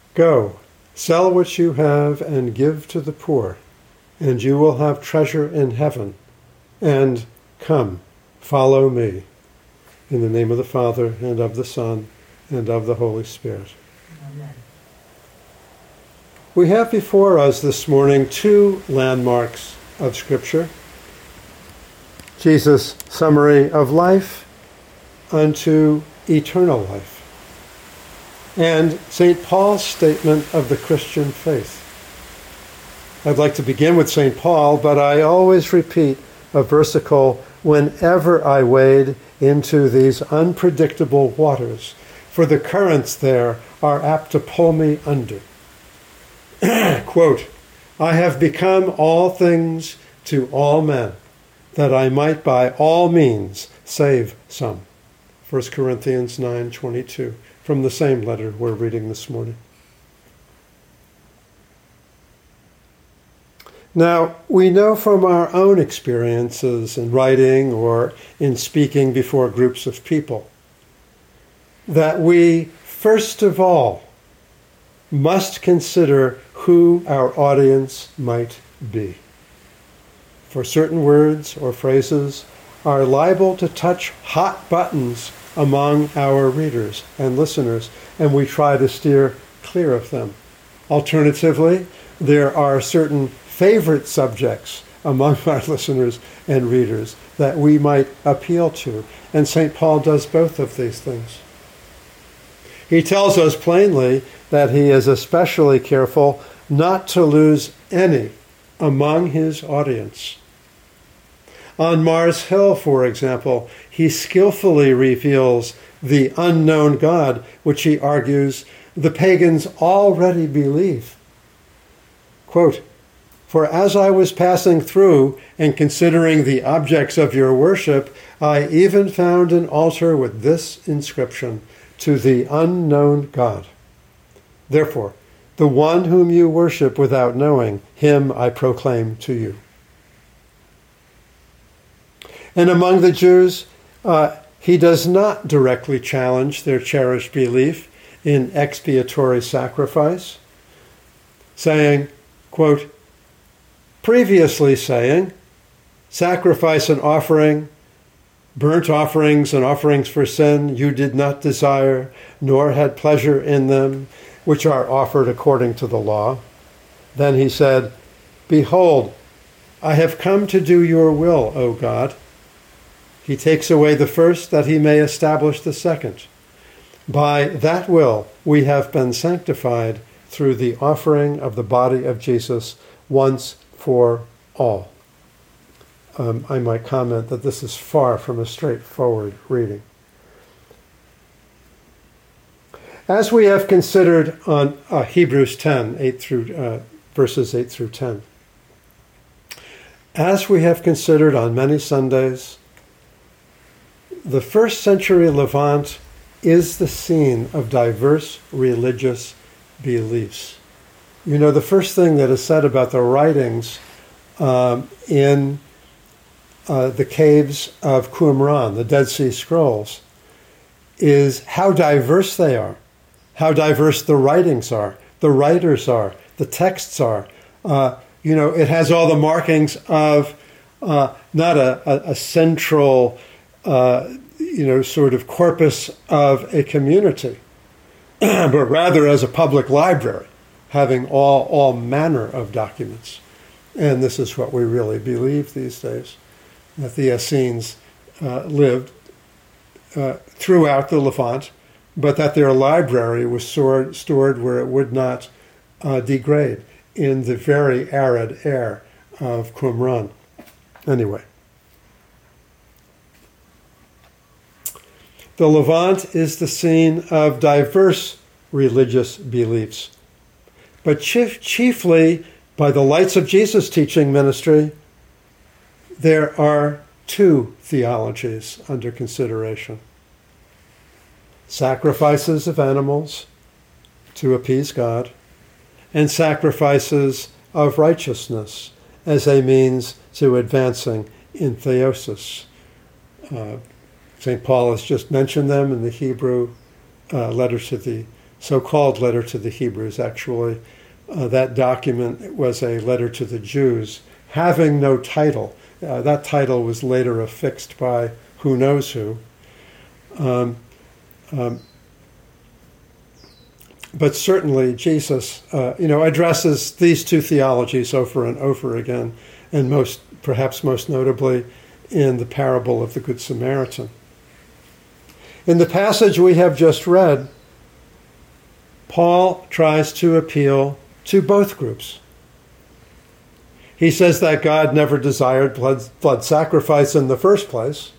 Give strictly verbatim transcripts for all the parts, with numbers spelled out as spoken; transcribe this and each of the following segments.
Go, sell what you have and give to the poor, and you will have treasure in heaven. And come, follow me. In the name of the Father, and of the Son, and of the Holy Spirit. Amen. We have before us this morning two landmarks of Scripture. Jesus' summary of life unto eternal life, and Saint Paul's statement of the Christian faith. I'd like to begin with Saint Paul, but I always repeat a versicle whenever I wade into these unpredictable waters, for the currents there are apt to pull me under. Quote, I have become all things to all men, that I might by all means save some. First Corinthians nine twenty-two, from the same letter we're reading this morning. Now, we know from our own experiences in writing or in speaking before groups of people that we, first of all, must consider who our audience might be. For certain words or phrases are liable to touch hot buttons among our readers and listeners, and we try to steer clear of them. Alternatively, there are certain favorite subjects among our listeners and readers that we might appeal to, and Saint Paul does both of these things. He tells us plainly that he is especially careful not to lose any among his audience. On Mars Hill, for example, he skillfully reveals the unknown God, which he argues the pagans already believe. Quote, for as I was passing through and considering the objects of your worship, I even found an altar with this inscription, to the unknown God. Therefore, the one whom you worship without knowing, him I proclaim to you. And among the Jews, uh, he does not directly challenge their cherished belief in expiatory sacrifice, saying, quote, previously saying, sacrifice and offering, burnt offerings and offerings for sin you did not desire, nor had pleasure in them, which are offered according to the law. Then he said, behold, I have come to do your will, O God. He takes away the first that he may establish the second. By that will we have been sanctified through the offering of the body of Jesus once for all. Um, I might comment that this is far from a straightforward reading. As we have considered on uh, Hebrews ten, eight through, uh, verses eight through ten, as we have considered on many Sundays, the first century Levant is the scene of diverse religious beliefs. You know, the first thing that is said about the writings um, in uh, the caves of Qumran, the Dead Sea Scrolls, is how diverse they are, how diverse the writings are, the writers are, the texts are. Uh, you know, it has all the markings of uh, not a, a, a central, uh, you know, sort of corpus of a community, but rather as a public library, having all, all manner of documents. And this is what we really believe these days, that the Essenes uh, lived uh, throughout the Levant, but that their library was stored, stored where it would not uh, degrade in the very arid air of Qumran. Anyway. The Levant is the scene of diverse religious beliefs, but chief, chiefly by the lights of Jesus' teaching ministry, there are two theologies under consideration. Sacrifices of animals to appease God, and sacrifices of righteousness as a means to advancing in theosis. Uh, Saint Paul has just mentioned them in the Hebrew uh, letter to the so-called letter to the Hebrews. Actually, uh, that document was a letter to the Jews, having no title. Uh, that title was later affixed by who knows who. Um, um, but certainly Jesus, uh, you know, addresses these two theologies over and over again, and most, perhaps most notably, in the parable of the Good Samaritan. In the passage we have just read, Paul tries to appeal to both groups. He says that God never desired blood, blood sacrifice in the first place,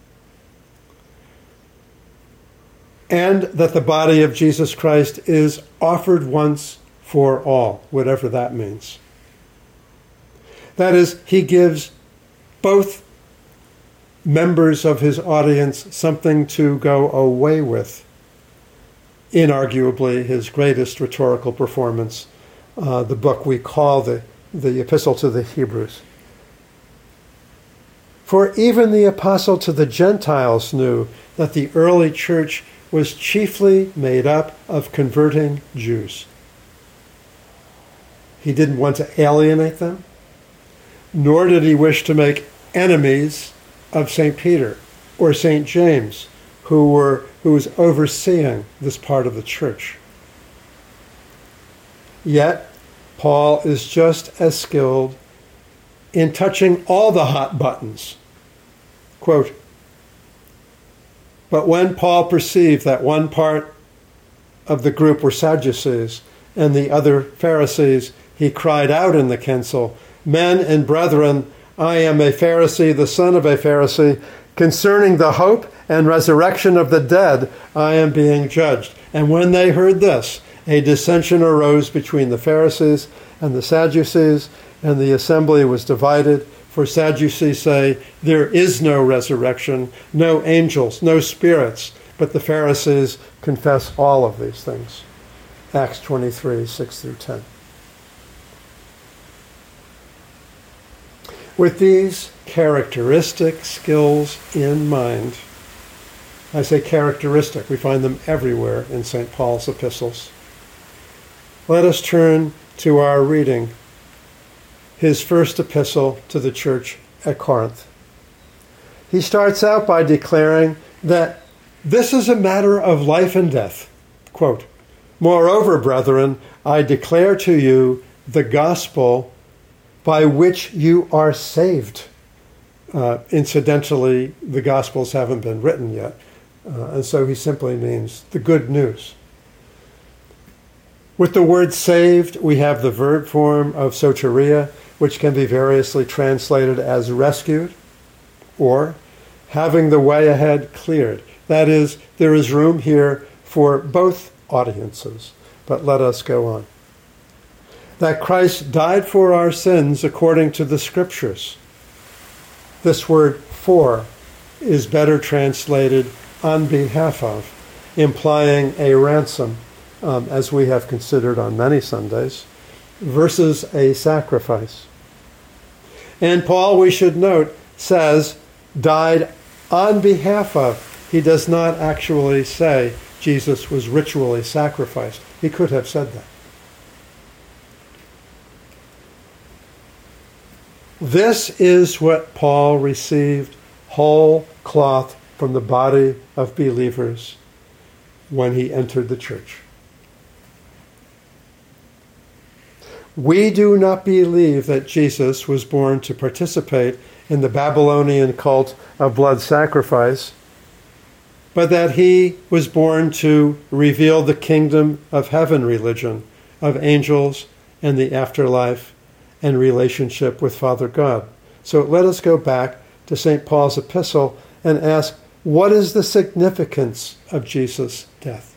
and that the body of Jesus Christ is offered once for all, whatever that means. That is, he gives both members of his audience something to go away with. Inarguably, his greatest rhetorical performance, uh, the book we call the, the Epistle to the Hebrews. For even the apostle to the Gentiles knew that the early church was chiefly made up of converting Jews. He didn't want to alienate them, nor did he wish to make enemies of Saint Peter or Saint James, who were who was overseeing this part of the church. Yet, Paul is just as skilled in touching all the hot buttons. Quote, "But when Paul perceived that one part of the group were Sadducees and the other Pharisees, he cried out in the council, 'Men and brethren, I am a Pharisee, the son of a Pharisee. Concerning the hope and resurrection of the dead, I am being judged.' And when they heard this, a dissension arose between the Pharisees and the Sadducees, and the assembly was divided. For Sadducees say, there is no resurrection, no angels, no spirits, but the Pharisees confess all of these things." Acts twenty-three, six through ten. With these characteristic skills in mind, I say characteristic, we find them everywhere in Saint Paul's epistles. Let us turn to our reading, his first epistle to the church at Corinth. He starts out by declaring that this is a matter of life and death. Quote, "Moreover, brethren, I declare to you the gospel by which you are saved." Uh, incidentally, the Gospels haven't been written yet, uh, and so he simply means the good news. With the word saved, we have the verb form of soteria, which can be variously translated as rescued or having the way ahead cleared. That is, there is room here for both audiences, but let us go on. That Christ died for our sins according to the Scriptures. This word "for" is better translated "on behalf of," implying a ransom, um, as we have considered on many Sundays, versus a sacrifice. And Paul, we should note, says, died on behalf of. He does not actually say Jesus was ritually sacrificed. He could have said that. This is what Paul received whole cloth from the body of believers when he entered the church. We do not believe that Jesus was born to participate in the Babylonian cult of blood sacrifice, but that he was born to reveal the kingdom of heaven religion, of angels and the afterlife and relationship with Father God. So let us go back to Saint Paul's epistle and ask, what is the significance of Jesus' death?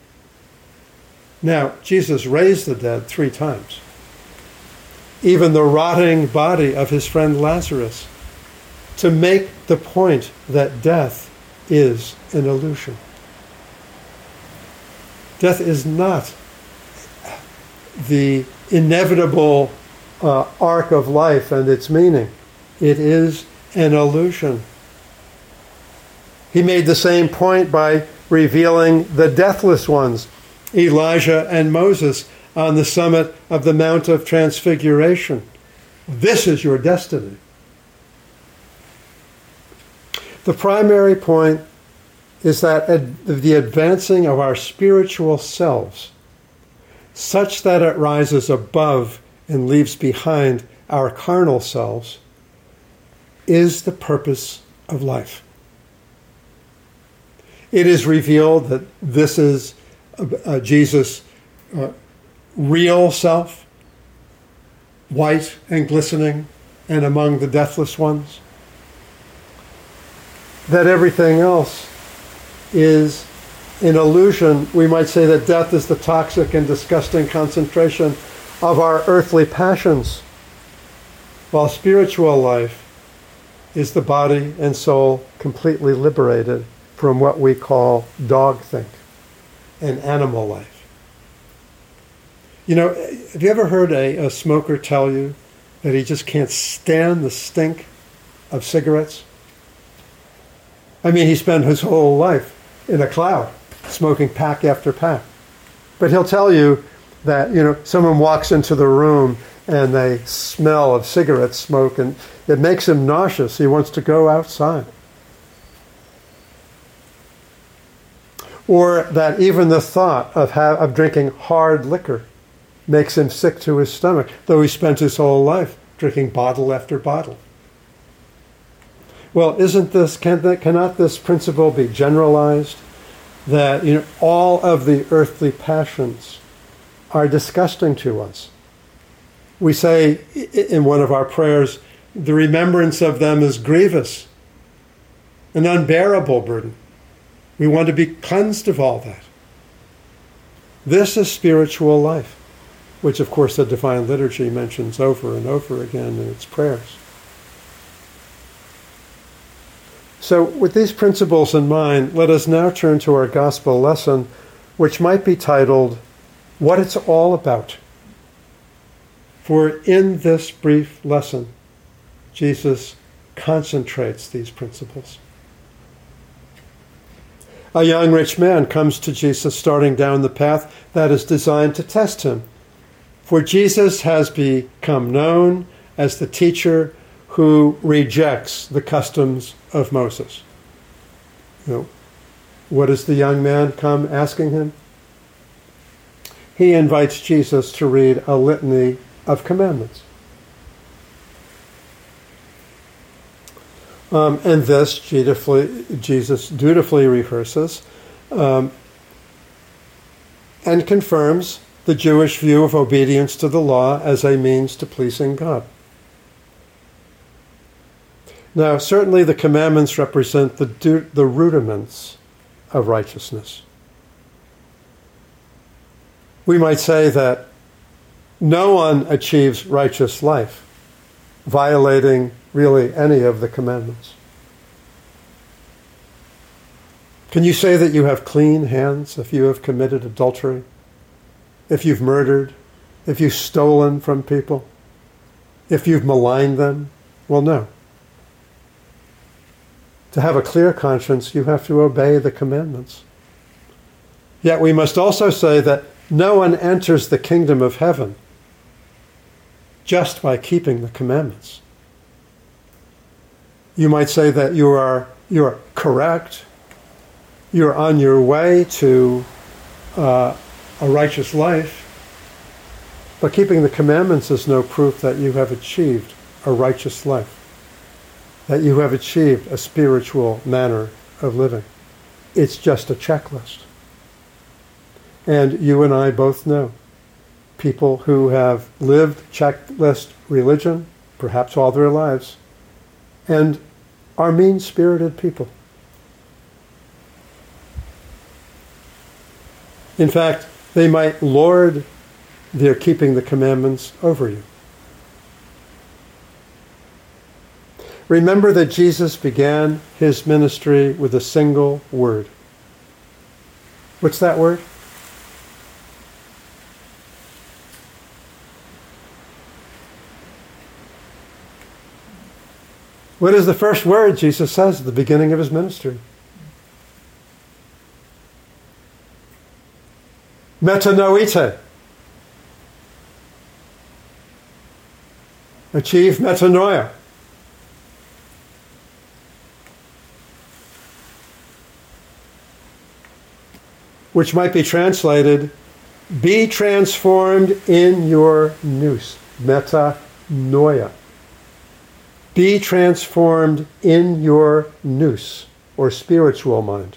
Now, Jesus raised the dead three times. Even the rotting body of his friend Lazarus, to make the point that death is an illusion. Death is not the inevitable uh, arc of life and its meaning. It is an illusion. He made the same point by revealing the deathless ones Elijah and Moses on the summit of the Mount of Transfiguration. This is your destiny. The primary point is that ad- the advancing of our spiritual selves, such that it rises above and leaves behind our carnal selves, is the purpose of life. It is revealed that this is uh, uh, Jesus' uh, real self, white and glistening and among the deathless ones. That everything else is an illusion. We might say that death is the toxic and disgusting concentration of our earthly passions, while spiritual life is the body and soul completely liberated from what we call dogthink and animal life. You know, have you ever heard a, a smoker tell you that he just can't stand the stink of cigarettes? I mean, he spent his whole life in a cloud, smoking pack after pack. But he'll tell you that, you know, someone walks into the room and they smell of cigarette smoke and it makes him nauseous. He wants to go outside. Or that even the thought of, ha- of drinking hard liquor makes him sick to his stomach, though he spent his whole life drinking bottle after bottle. Well, isn't this, can that, cannot this principle be generalized? That, you know, all of the earthly passions are disgusting to us. We say in one of our prayers, the remembrance of them is grievous, an unbearable burden. We want to be cleansed of all that. This is spiritual life, which of course the Divine Liturgy mentions over and over again in its prayers. So with these principles in mind, let us now turn to our gospel lesson, which might be titled, What It's All About. For in this brief lesson, Jesus concentrates these principles. A young rich man comes to Jesus starting down the path that is designed to test him. For Jesus has become known as the teacher who rejects the customs of Moses. You know, what does the young man come asking him? He invites Jesus to read a litany of commandments. Um, and this dutifully, Jesus dutifully rehearses um, and confirms the Jewish view of obedience to the law as a means to pleasing God. Now, certainly the commandments represent the, du- the rudiments of righteousness. We might say that no one achieves righteous life violating really any of the commandments. Can you say that you have clean hands if you have committed adultery, if you've murdered, if you've stolen from people, if you've maligned them? Well, no. To have a clear conscience, you have to obey the commandments. Yet we must also say that no one enters the kingdom of heaven just by keeping the commandments. You might say that you are you are correct, you're on your way to uh, a righteous life, but keeping the commandments is no proof that you have achieved a righteous life, that you have achieved a spiritual manner of living. It's just a checklist. And you and I both know people who have lived checklist religion, perhaps all their lives, and are mean-spirited people. In fact, they might lord their keeping the commandments over you. Remember that Jesus began his ministry with a single word. What's that word? What is the first word Jesus says at the beginning of his ministry? metanoite. Achieve metanoia. Which might be translated, be transformed in your nous. Metanoia. Be transformed in your nous, or spiritual mind.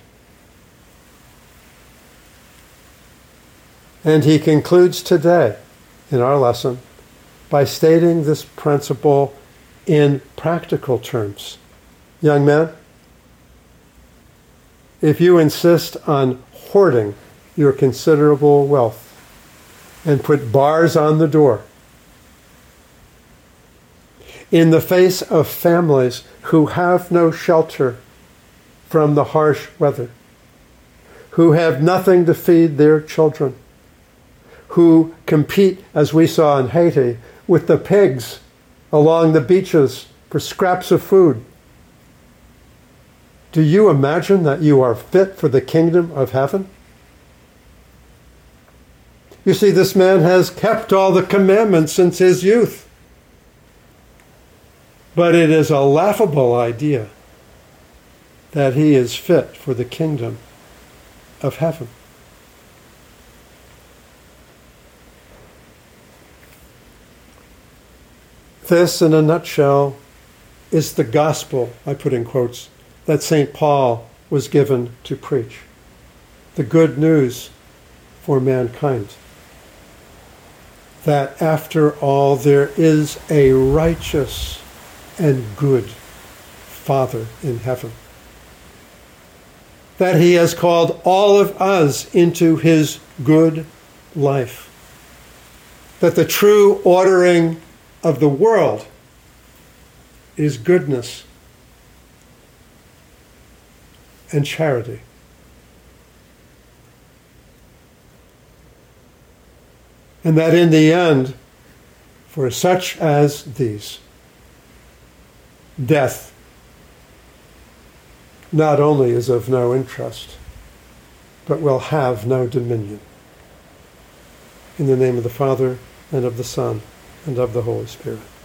And he concludes today, in our lesson, by stating this principle in practical terms. Young men, if you insist on hoarding your considerable wealth and put bars on the door, in the face of families who have no shelter from the harsh weather, who have nothing to feed their children, who compete, as we saw in Haiti, with the pigs along the beaches for scraps of food, do you imagine that you are fit for the kingdom of heaven? You see, this man has kept all the commandments since his youth. But it is a laughable idea that he is fit for the kingdom of heaven. This, in a nutshell, is the gospel, I put in quotes, that Saint Paul was given to preach. The good news for mankind. That after all, there is a righteous and good Father in heaven. That he has called all of us into his good life. That the true ordering of the world is goodness and charity. And that in the end, for such as these, death not only is of no interest, but will have no dominion. In the name of the Father, and of the Son, and of the Holy Spirit.